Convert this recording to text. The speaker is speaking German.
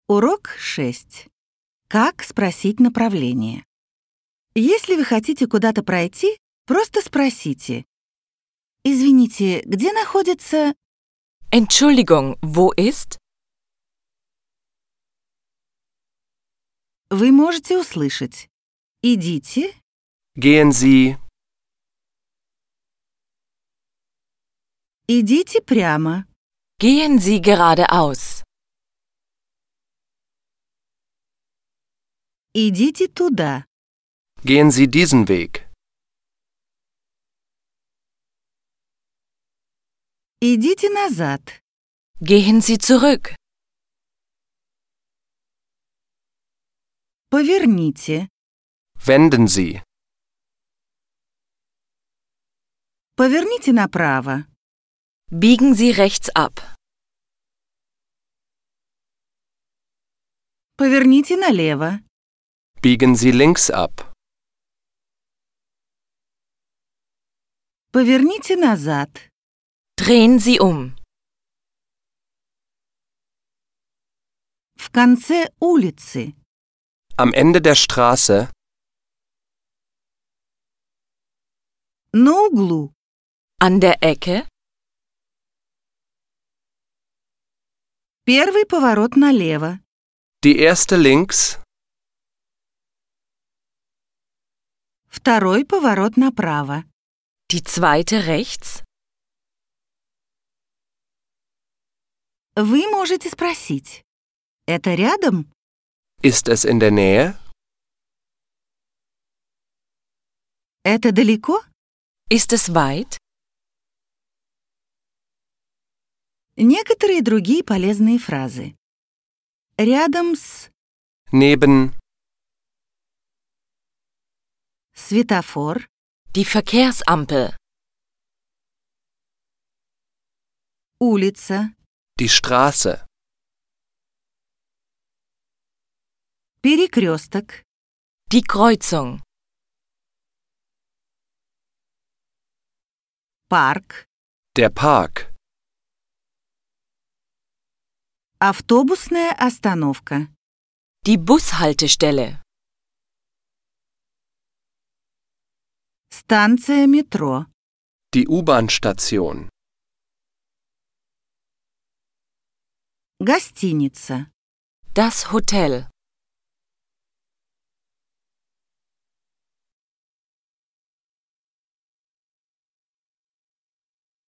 Урок 6. Как спросить направление? Если вы хотите куда-то пройти, просто спросите. Извините, где находится... Entschuldigung, wo ist? Вы можете услышать. Идите, Gehen Sie, идите прямо, Gehen Sie geradeaus. идите туда, gehen Sie diesen Weg. идите назад, Gehen Sie zurück. поверните, Wenden Sie, поверните направо, Biegen Sie rechts ab. поверните налево, biegen Sie links ab. поверните назад, Drehen Sie um. в конце улицы, Am Ende der Straße, на углу, An der Ecke. первый поворот налево, die erste links, второй поворот направо. Die zweite rechts. Вы можете спросить. Это рядом? ist es in der Nähe? Это далеко? Ist es weit? Некоторые другие полезные фразы. Рядом с Neben, светофор, Die Verkehrsampel. улица, die Straße, перекресток, Die Kreuzung. парк, der Park, автобусная остановка, Die Bushaltestelle. станция метро, die U-Bahn-Station, гостиница. Das Hotel.